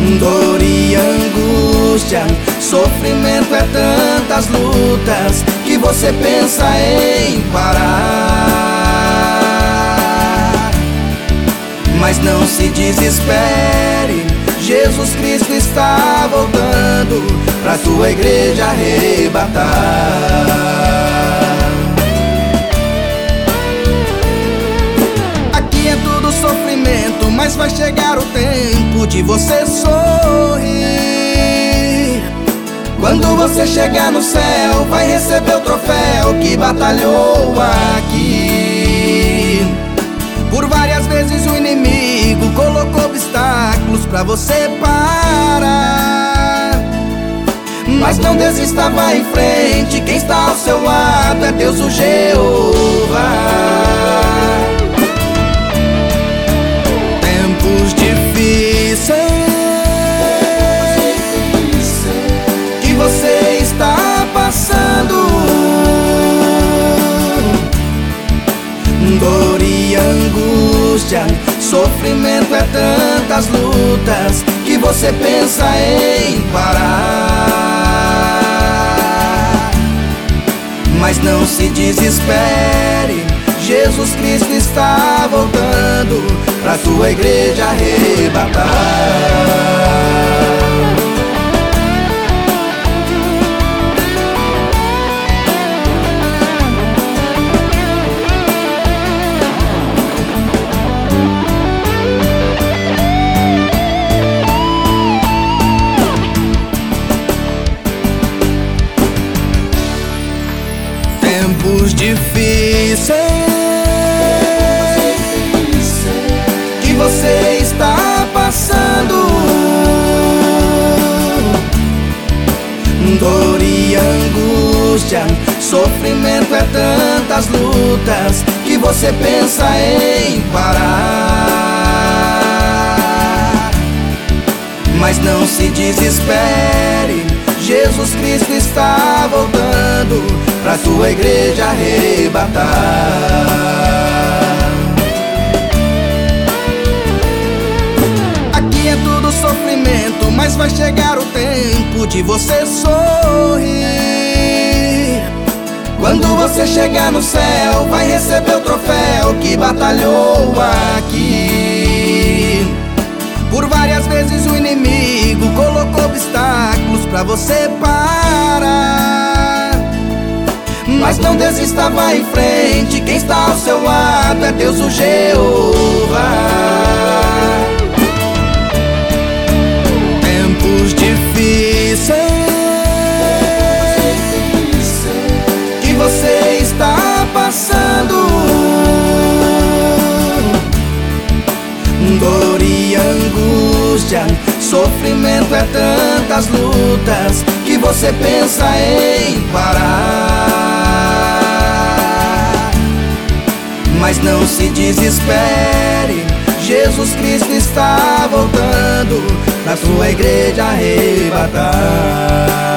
Dor e angústia, sofrimento é tantas lutas que você pensa em parar. Mas não se desespere, Jesus Cristo está voltando pra tua igreja arrebatar. Aqui é tudo sofrimento, mas vai chegar o tempo de você sorrir. Quando você chegar no céu, vai receber o troféu que batalhou aqui. Por várias vezes o inimigo colocou obstáculos pra você parar. Mas não desista, vai em frente, quem está ao seu lado é Deus, o Jeová. Tempos difíceis que você está passando, dor e angústia, sofrimento é tantas lutas que você pensa em parar. Mas não se desespere, Jesus Cristo está voltando pra tua igreja arrebatar. Tempos difíceis que você está passando, dor e angústia, sofrimento é tantas lutas que você pensa em parar. Mas não se desespere, Jesus Cristo está voltando pra tua igreja arrebatar. Aqui é tudo sofrimento, mas vai chegar o tempo de você sorrir. Quando você chegar no céu, vai receber o troféu que batalhou aqui. Por várias vezes o inimigo colocou obstáculos pra você parar. Mas não desista, vai em frente, quem está ao seu lado é Deus, o Jeová. Tempos difíceis que você está passando, dor e angústia, sofrimento é tantas lutas que você pensa em parar. Mas não se desespere, Jesus Cristo está voltando pra tua igreja arrebatar.